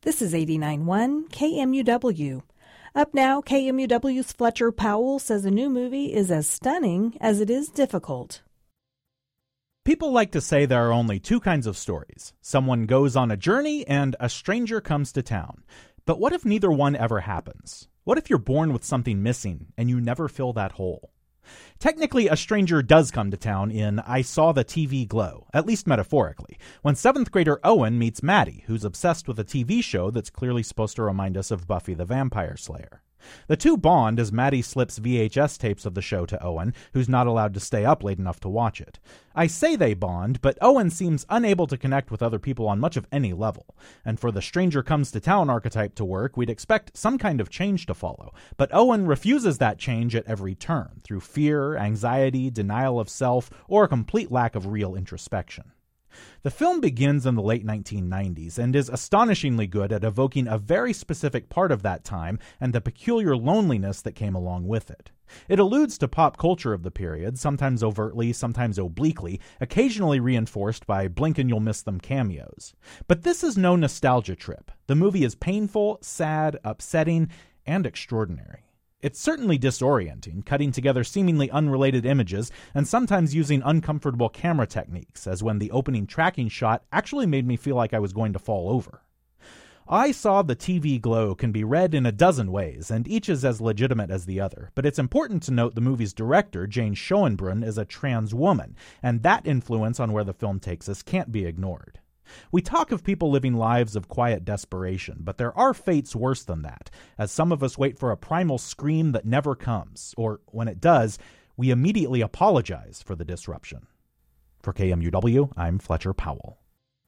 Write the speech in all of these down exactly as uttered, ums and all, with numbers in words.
This is eighty-nine point one K M U W. Up now, K M U W's Fletcher Powell says a new movie is as stunning as it is difficult. People like to say there are only two kinds of stories. Someone goes on a journey and a stranger comes to town. But what if neither one ever happens? What if you're born with something missing and you never fill that hole? Technically, a stranger does come to town in I Saw the T V Glow, at least metaphorically, when seventh grader Owen meets Maddie, who's obsessed with a T V show that's clearly supposed to remind us of Buffy the Vampire Slayer. The two bond as Maddie slips V H S tapes of the show to Owen, who's not allowed to stay up late enough to watch it. I say they bond, but Owen seems unable to connect with other people on much of any level. And for the stranger comes to town archetype to work, we'd expect some kind of change to follow. But Owen refuses that change at every turn, through fear, anxiety, denial of self, or a complete lack of real introspection. The film begins in the late nineteen nineties and is astonishingly good at evoking a very specific part of that time and the peculiar loneliness that came along with it. It alludes to pop culture of the period, sometimes overtly, sometimes obliquely, occasionally reinforced by blink and you'll miss them cameos. But this is no nostalgia trip. The movie is painful, sad, upsetting, and extraordinary. It's certainly disorienting, cutting together seemingly unrelated images and sometimes using uncomfortable camera techniques, as when the opening tracking shot actually made me feel like I was going to fall over. I Saw the T V Glow can be read in a dozen ways, and each is as legitimate as the other, but it's important to note the movie's director, Jane Schoenbrunn, is a trans woman, and that influence on where the film takes us can't be ignored. We talk of people living lives of quiet desperation, but there are fates worse than that, as some of us wait for a primal scream that never comes, or when it does, we immediately apologize for the disruption. For K M U W, I'm Fletcher Powell.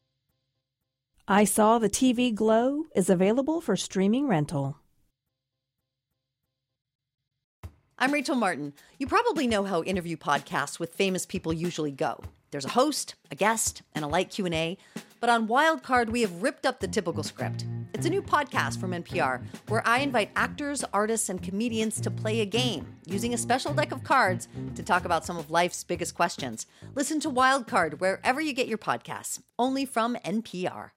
I Saw the T V Glow is available for streaming rental. I'm Rachel Martin. You probably know how interview podcasts with famous people usually go. There's a host, a guest, and a light Q and A. But on Wildcard, we have ripped up the typical script. It's a new podcast from N P R where I invite actors, artists, and comedians to play a game using a special deck of cards to talk about some of life's biggest questions. Listen to Wildcard wherever you get your podcasts, only from N P R.